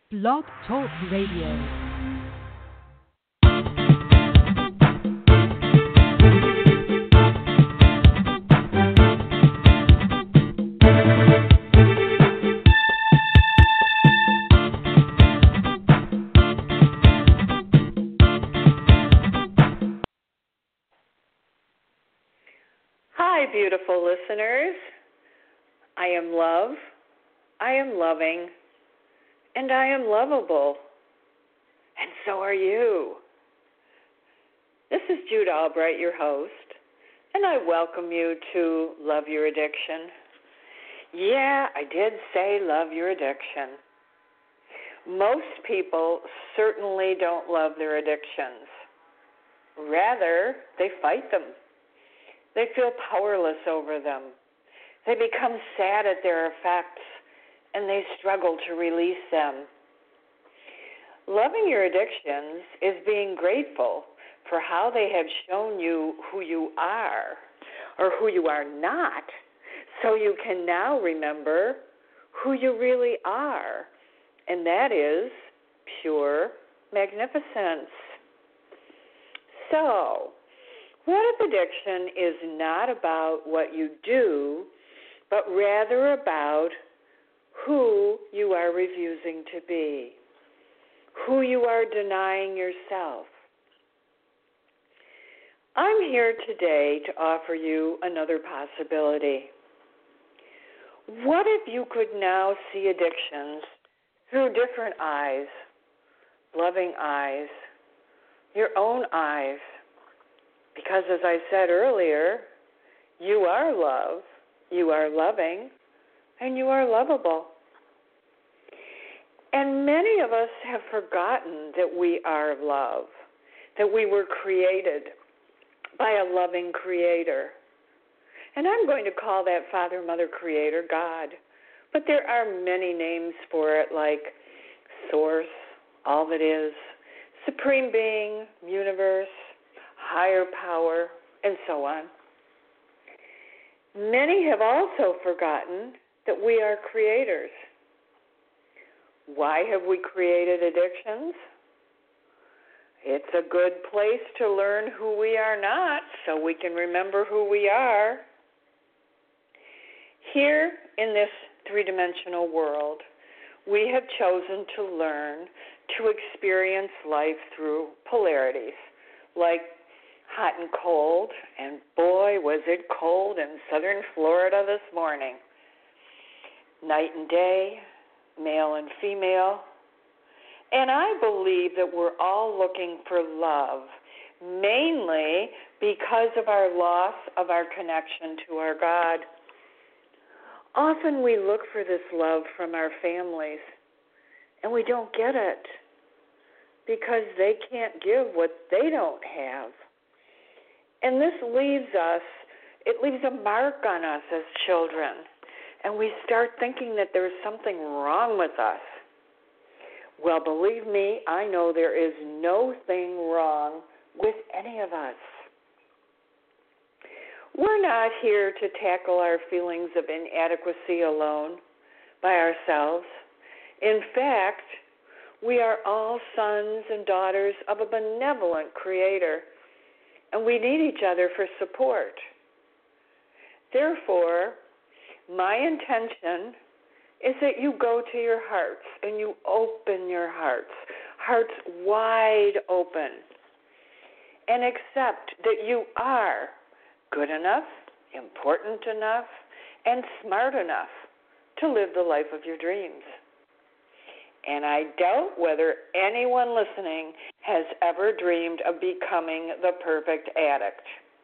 Blog Talk Radio. Hi, beautiful listeners. I am love, I am loving, and I am lovable. And so are you. This is Jude Albright, your host, and I welcome you to Love Your Addiction. Yeah, I did say love your addiction. Most people certainly don't love their addictions. Rather, they fight them. They feel powerless over them. They become sad at their effects, and they struggle to release them. Loving your addictions is being grateful for how they have shown you who you are or who you are not, so you can now remember who you really are, and that is pure magnificence. So, what if addiction is not about what you do, but rather about who you are refusing to be, who you are denying yourself? I'm here today to offer you another possibility. What if you could now see addictions through different eyes, loving eyes, your own eyes? Because as I said earlier, you are love, you are loving, and you are lovable. And many of us have forgotten that we are love, that we were created by a loving creator. And I'm going to call that Father, Mother, Creator, God. But there are many names for it, like Source, All That Is, Supreme Being, Universe, Higher Power, and so on. Many have also forgotten that we are creators. Why have we created addictions? It's a good place to learn who we are not so we can remember who we are. Here in this three-dimensional world, we have chosen to learn to experience life through polarities, like hot and cold, and boy, was it cold in southern Florida this morning. Night and day, male and female. And I believe that we're all looking for love, mainly because of our loss of our connection to our God. Often we look for this love from our families, and we don't get it because they can't give what they don't have. And this leaves a mark on us as children, and we start thinking that there's something wrong with us. Well, believe me, I know there is no thing wrong with any of us. We're not here to tackle our feelings of inadequacy alone by ourselves. In fact, we are all sons and daughters of a benevolent Creator, and we need each other for support. Therefore, my intention is that you go to your hearts and you open your hearts wide open, and accept that you are good enough, important enough, and smart enough to live the life of your dreams. And I doubt whether anyone listening has ever dreamed of becoming the perfect addict.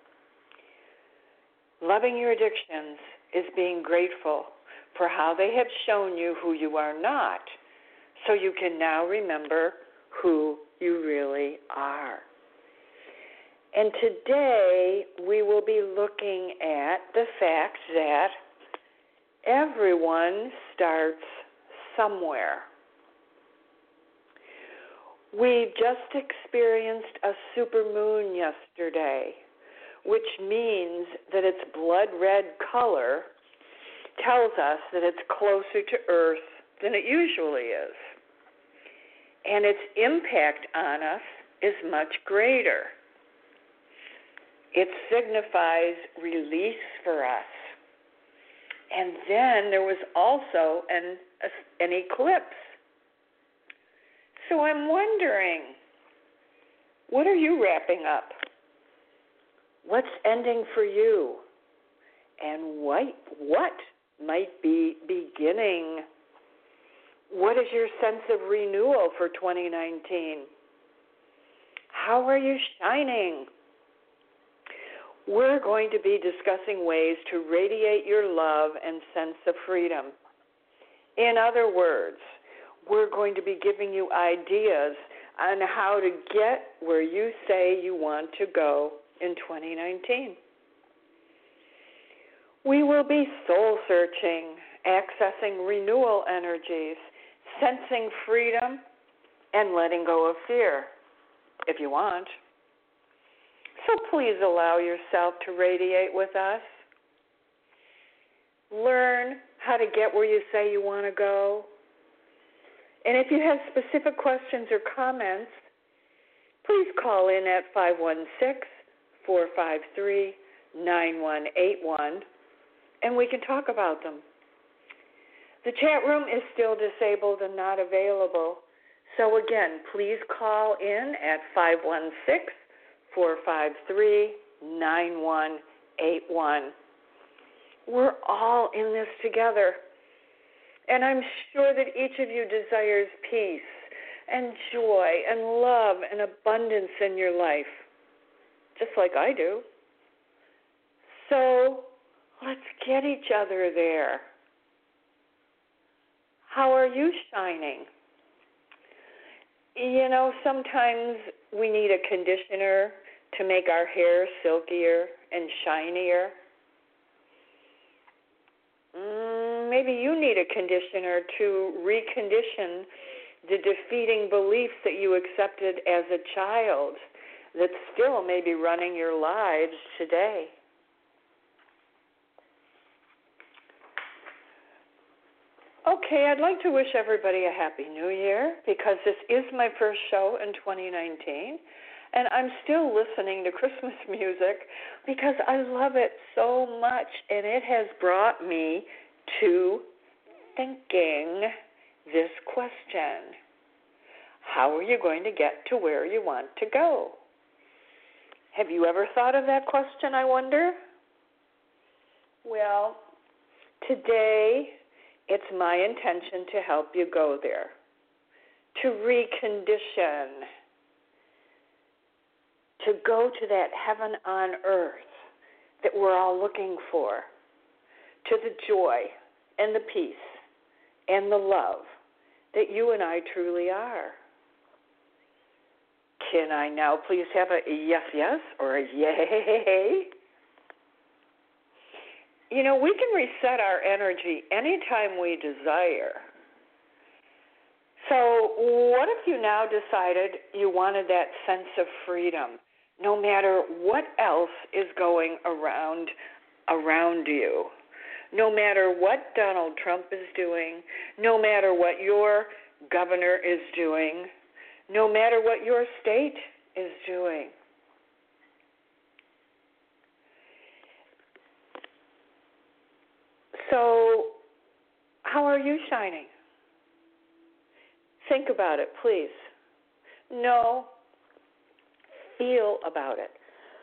Loving your addictions is being grateful for how they have shown you who you are not, so you can now remember who you really are. And today we will be looking at the fact that everyone starts somewhere. We just experienced a supermoon yesterday, which means that its blood red color tells us that it's closer to Earth than it usually is. and its impact on us is much greater. It signifies release for us. And then there was also an eclipse. So I'm wondering, what are you wrapping up? What's ending for you? And what might be beginning? What is your sense of renewal for 2019? How are you shining? We're going to be discussing ways to radiate your love and sense of freedom. In other words, we're going to be giving you ideas on how to get where you say you want to go in 2019. We will be soul searching, accessing renewal energies, sensing freedom, and letting go of fear, if you want. So please allow yourself to radiate with us. Learn how to get where you say you want to go. And if you have specific questions or comments, please call in at 516-453-9181, and we can talk about them. The chat room is still disabled and not available. So again, please call in at 516-453-9181. We're all in this together. And I'm sure that each of you desires peace and joy and love and abundance in your life, just like I do. So let's get each other there. How are you shining? You know, sometimes we need a conditioner to make our hair silkier and shinier. Maybe you need a conditioner to recondition the defeating beliefs that you accepted as a child that still may be running your lives today. Okay, I'd like to wish everybody a Happy New Year because this is my first show in 2019, and I'm still listening to Christmas music because I love it so much, and it has brought me to thinking this question. How are you going to get to where you want to go? Have you ever thought of that question, I wonder? Well, today it's my intention to help you go there, to recondition, to go to that heaven on earth that we're all looking for, to the joy and the peace and the love that you and I truly are. Can I now please have a yes, yes, or a yay? You know, we can reset our energy anytime we desire. So what if you now decided you wanted that sense of freedom, no matter what else is going around you? No matter what Donald Trump is doing, no matter what your governor is doing, no matter what your state is doing. So, how are you shining? Think about it, please. No, feel about it.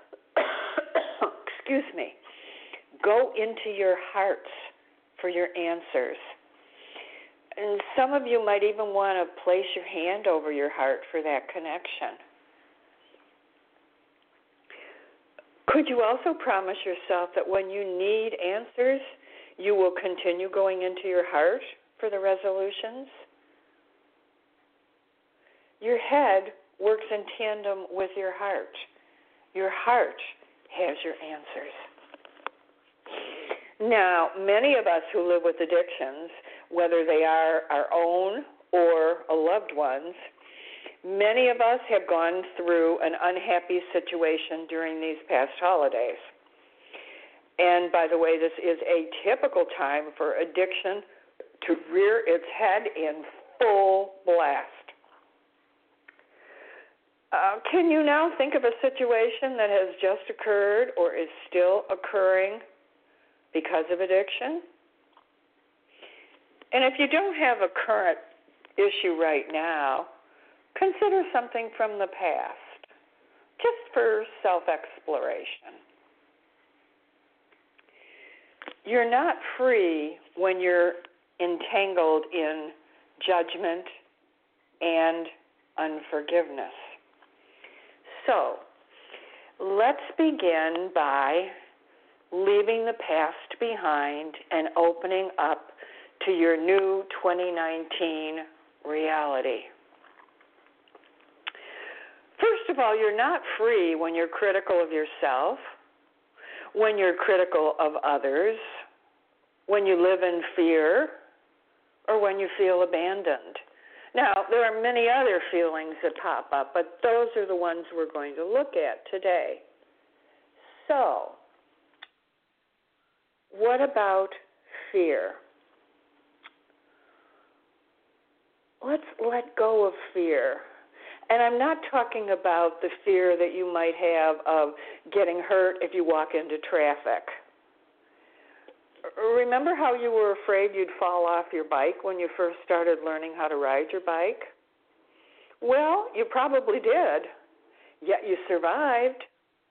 Excuse me. Go into your hearts for your answers. And some of you might even want to place your hand over your heart for that connection. Could you also promise yourself that when you need answers, you will continue going into your heart for the resolutions? Your head works in tandem with your heart. Your heart has your answers. Now, many of us who live with addictions, whether they are our own or a loved one's, many of us have gone through an unhappy situation during these past holidays. And by the way, this is a typical time for addiction to rear its head in full blast. Can you now think of a situation that has just occurred or is still occurring because of addiction? And if you don't have a current issue right now, consider something from the past, just for self-exploration. You're not free when you're entangled in judgment and unforgiveness. So, let's begin by leaving the past behind and opening up to your new 2019 reality. First of all, you're not free when you're critical of yourself, when you're critical of others, when you live in fear, or when you feel abandoned. Now, there are many other feelings that pop up, but those are the ones we're going to look at today. So, what about fear? Let's let go of fear. And I'm not talking about the fear that you might have of getting hurt if you walk into traffic. Remember how you were afraid you'd fall off your bike when you first started learning how to ride your bike? Well, you probably did, yet you survived.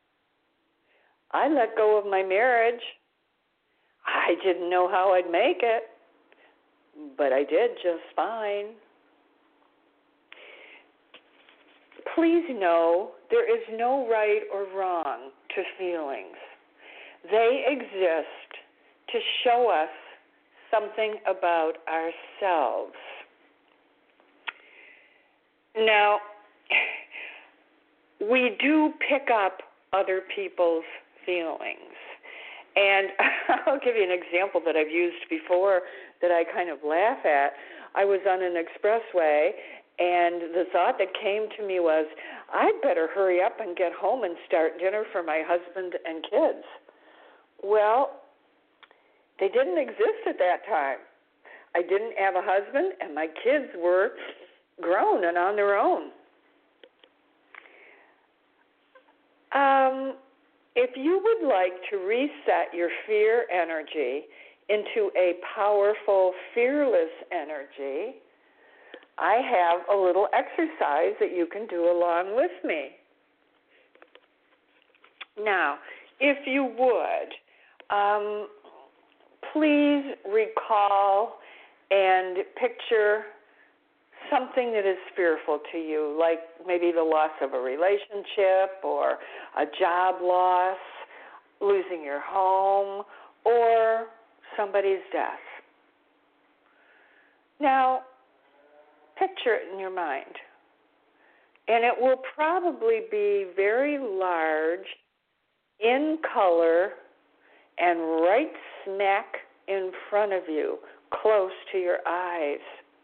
I let go of my marriage. I didn't know how I'd make it, but I did just fine. Please know there is no right or wrong to feelings. They exist to show us something about ourselves. Now, we do pick up other people's feelings. And I'll give you an example that I've used before that I kind of laugh at. I was on an expressway, and the thought that came to me was, I'd better hurry up and get home and start dinner for my husband and kids. Well, they didn't exist at that time. I didn't have a husband, and my kids were grown and on their own. If you would like to reset your fear energy into a powerful, fearless energy, I have a little exercise that you can do along with me. Now, if you would, please recall and picture something that is fearful to you, like maybe the loss of a relationship or a job loss, losing your home, or somebody's death. Now, picture it in your mind, and it will probably be very large, in color, and right smack in front of you, close to your eyes.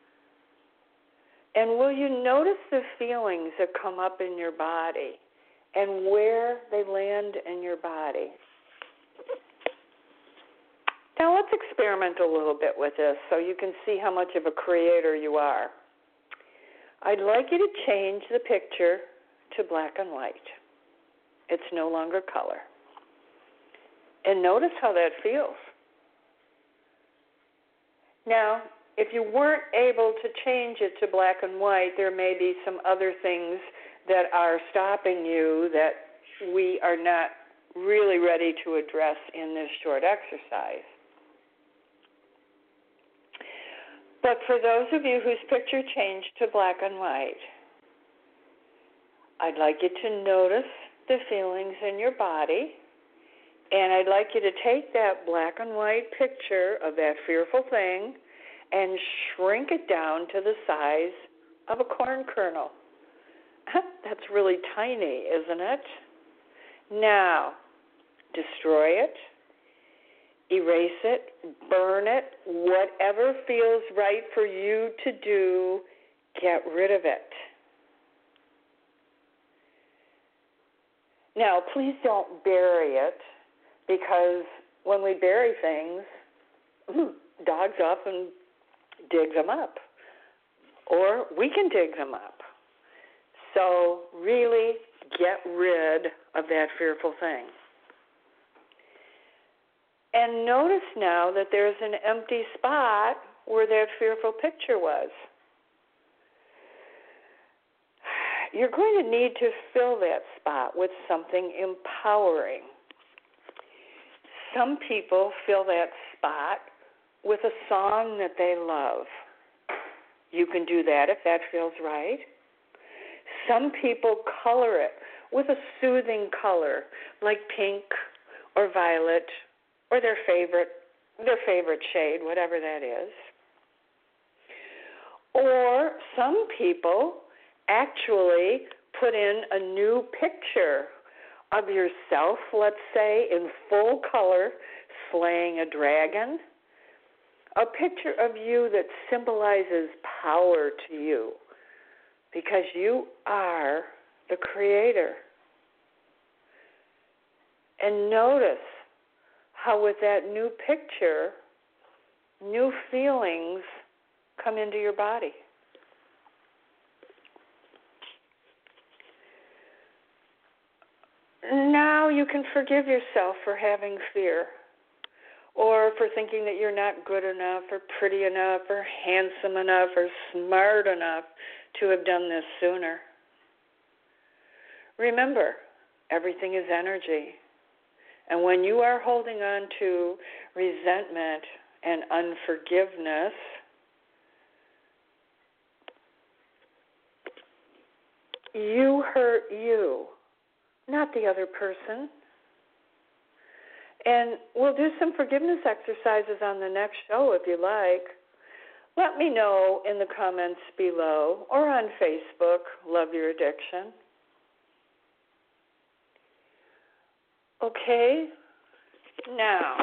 And will you notice the feelings that come up in your body and where they land in your body? Now let's experiment a little bit with this so you can see how much of a creator you are. I'd like you to change the picture to black and white. It's no longer color. And notice how that feels. Now, if you weren't able to change it to black and white, there may be some other things that are stopping you that we are not really ready to address in this short exercise. But for those of you whose picture changed to black and white, I'd like you to notice the feelings in your body, and I'd like you to take that black and white picture of that fearful thing and shrink it down to the size of a corn kernel. That's really tiny, isn't it? Now, destroy it, erase it, burn it, whatever feels right for you to do, get rid of it. Now, please don't bury it, because when we bury things, dogs often dig them up, or we can dig them up. So really get rid of that fearful thing. And notice now that there's an empty spot where that fearful picture was. You're going to need to fill that spot with something empowering. Some people fill that spot with a song that they love. You can do that if that feels right. Some people color it with a soothing color like pink or violet or their favorite shade, whatever that is. Or some people actually put in a new picture of yourself, let's say, in full color, slaying a dragon. A picture of you that symbolizes power to you because you are the creator. And notice how with that new picture, new feelings come into your body. Now you can forgive yourself for having fear, or for thinking that you're not good enough, or pretty enough, or handsome enough, or smart enough to have done this sooner. Remember, everything is energy. And when you are holding on to resentment and unforgiveness, you hurt you, not the other person. And we'll do some forgiveness exercises on the next show if you like. Let me know in the comments below or on Facebook, Love Your Addiction. Okay, now,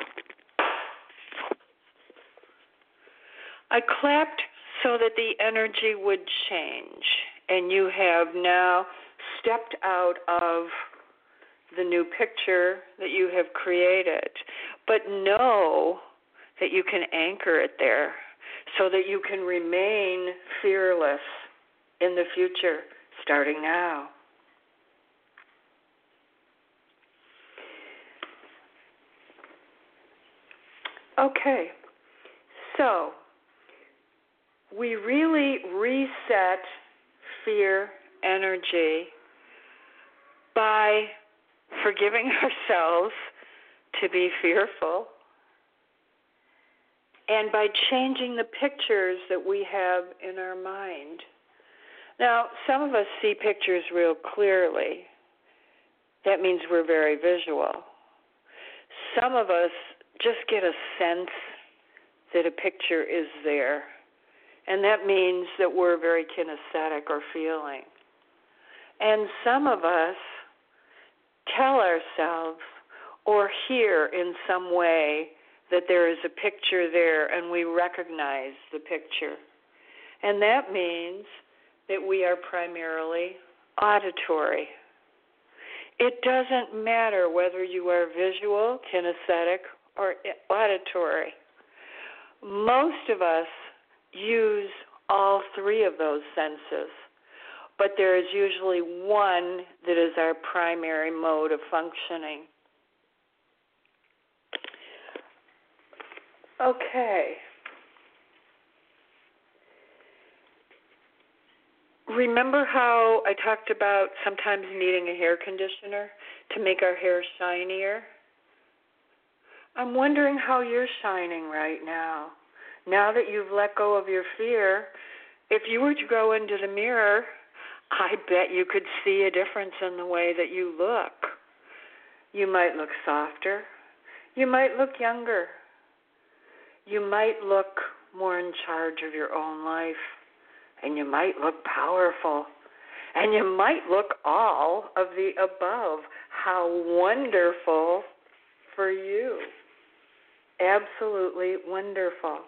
I clapped so that the energy would change, and you have now stepped out of the new picture that you have created. But know that you can anchor it there so that you can remain fearless in the future, starting now. Okay, so we really reset fear energy by forgiving ourselves to be fearful and by changing the pictures that we have in our mind. Now, some of us see pictures real clearly. That means we're very visual. Some of us just get a sense that a picture is there, and that means that we're very kinesthetic or feeling. And some of us tell ourselves or hear in some way that there is a picture there and we recognize the picture. And that means that we are primarily auditory. It doesn't matter whether you are visual, kinesthetic, or auditory. Most of us use all three of those senses, but there is usually one that is our primary mode of functioning. Okay. Remember how I talked about sometimes needing a hair conditioner to make our hair shinier? I'm wondering how you're shining right now. Now that you've let go of your fear, if you were to go into the mirror, I bet you could see a difference in the way that you look. You might look softer. You might look younger. You might look more in charge of your own life. And you might look powerful. And you might look all of the above. How wonderful for you. Absolutely wonderful.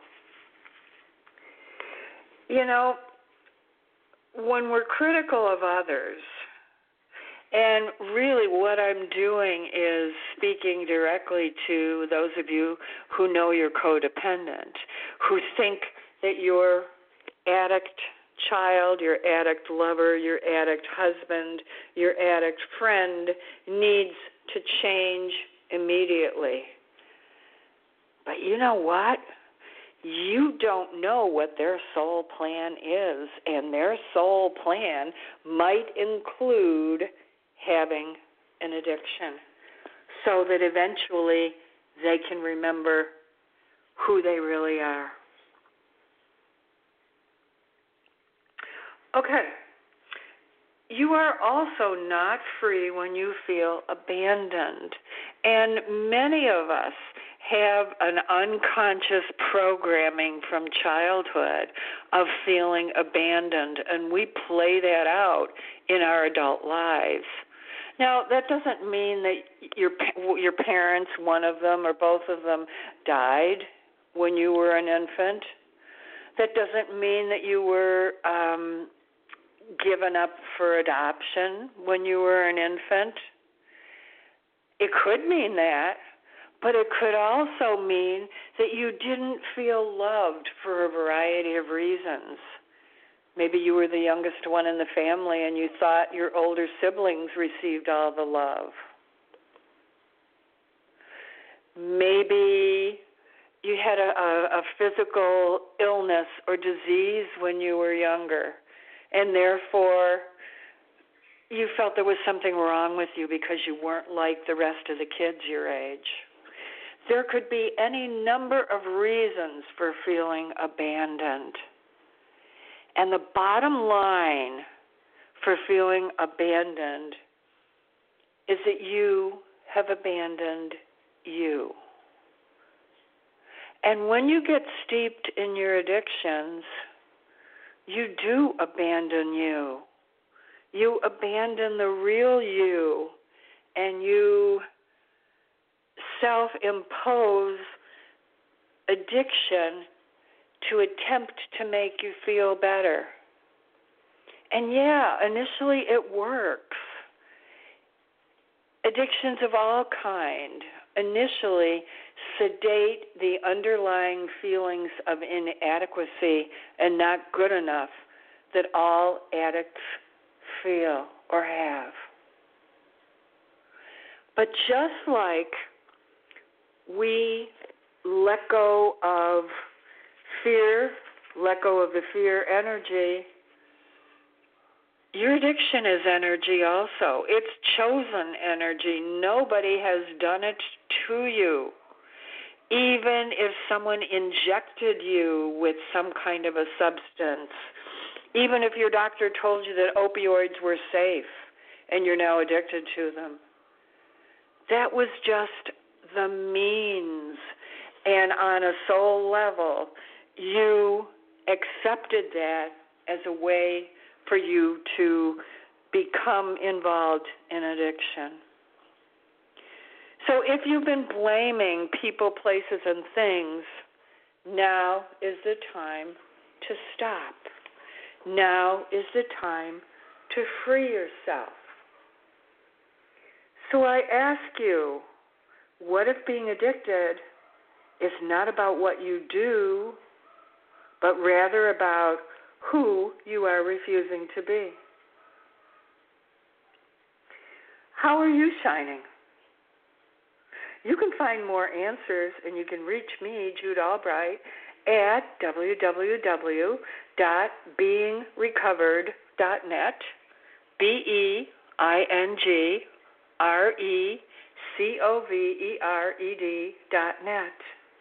You know, when we're critical of others, and really what I'm doing is speaking directly to those of you who know you're codependent, who think that your addict child, your addict lover, your addict husband, your addict friend needs to change immediately. But you know what? You don't know what their soul plan is, and their soul plan might include having an addiction so that eventually they can remember who they really are. Okay. You are also not free when you feel abandoned. And many of us have an unconscious programming from childhood of feeling abandoned, and we play that out in our adult lives. Now, that doesn't mean that your parents, one of them or both of them, died when you were an infant. That doesn't mean that you were given up for adoption when you were an infant. It could mean that, but it could also mean that you didn't feel loved for a variety of reasons. Maybe you were the youngest one in the family and you thought your older siblings received all the love. Maybe you had a physical illness or disease when you were younger, and therefore you felt there was something wrong with you because you weren't like the rest of the kids your age. There could be any number of reasons for feeling abandoned. And the bottom line for feeling abandoned is that you have abandoned you. And when you get steeped in your addictions, you do abandon you. You abandon the real you, and you self-impose addiction to attempt to make you feel better. And yeah, initially it works. Addictions of all kind initially sedate the underlying feelings of inadequacy and not good enough that all addicts feel or have. But just like we let go of fear, let go of the fear energy, your addiction is energy also. It's chosen energy. Nobody has done it to you. Even if someone injected you with some kind of a substance, even if your doctor told you that opioids were safe and you're now addicted to them, that was just the means. And on a soul level, you accepted that as a way for you to become involved in addiction. So if you've been blaming people, places, and things, now is the time to stop. Now is the time to free yourself. So I ask you, what if being addicted is not about what you do, but rather about who you are refusing to be? How are you shining? You can find more answers, and you can reach me, Jude Albright, at www.beingrecovered.net, BEINGRECOVERED.net.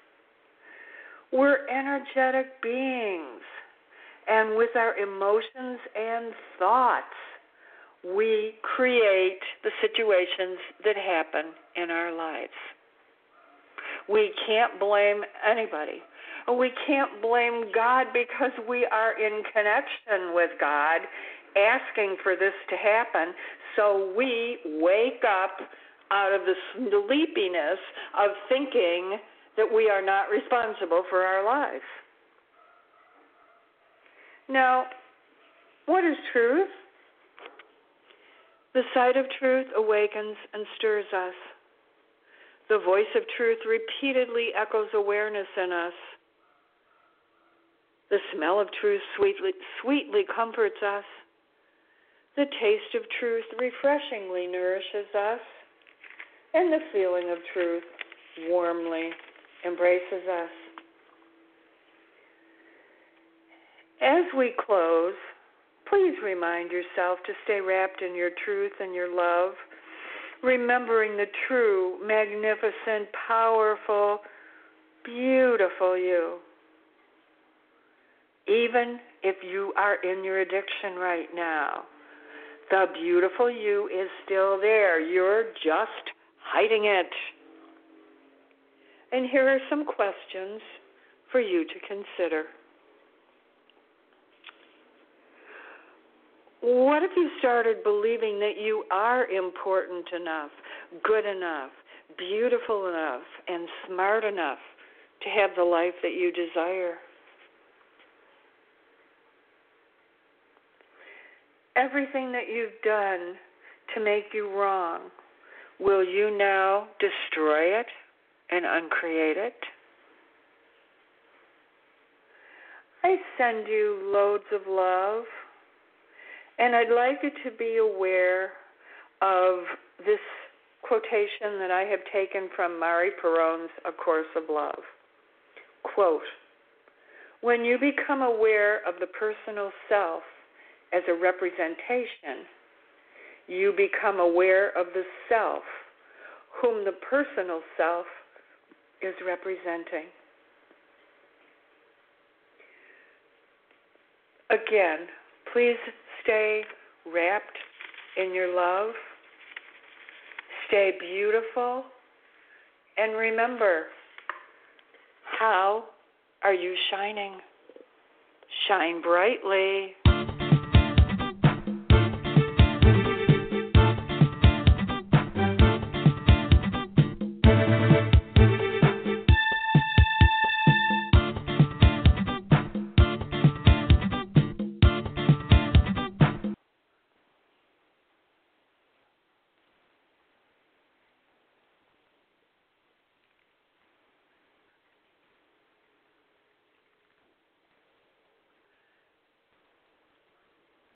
We're energetic beings, and with our emotions and thoughts, we create the situations that happen in our lives. We can't blame anybody. We can't blame God because we are in connection with God, asking for this to happen. So we wake up out of the sleepiness of thinking that we are not responsible for our lives. Now, what is truth? The sight of truth awakens and stirs us. The voice of truth repeatedly echoes awareness in us. The smell of truth sweetly comforts us. The taste of truth refreshingly nourishes us. And the feeling of truth warmly embraces us. As we close, please remind yourself to stay wrapped in your truth and your love, remembering the true, magnificent, powerful, beautiful you. Even if you are in your addiction right now, the beautiful you is still there. You're just hiding it. And here are some questions for you to consider. What if you started believing that you are important enough, good enough, beautiful enough, and smart enough to have the life that you desire? Everything that you've done to make you wrong, will you now destroy it and uncreate it? I send you loads of love. And I'd like you to be aware of this quotation that I have taken from Mari Perone's A Course of Love. Quote, when you become aware of the personal self as a representation, you become aware of the self whom the personal self is representing. Again, please stay wrapped in your love. Stay beautiful. And remember, how are you shining? Shine brightly.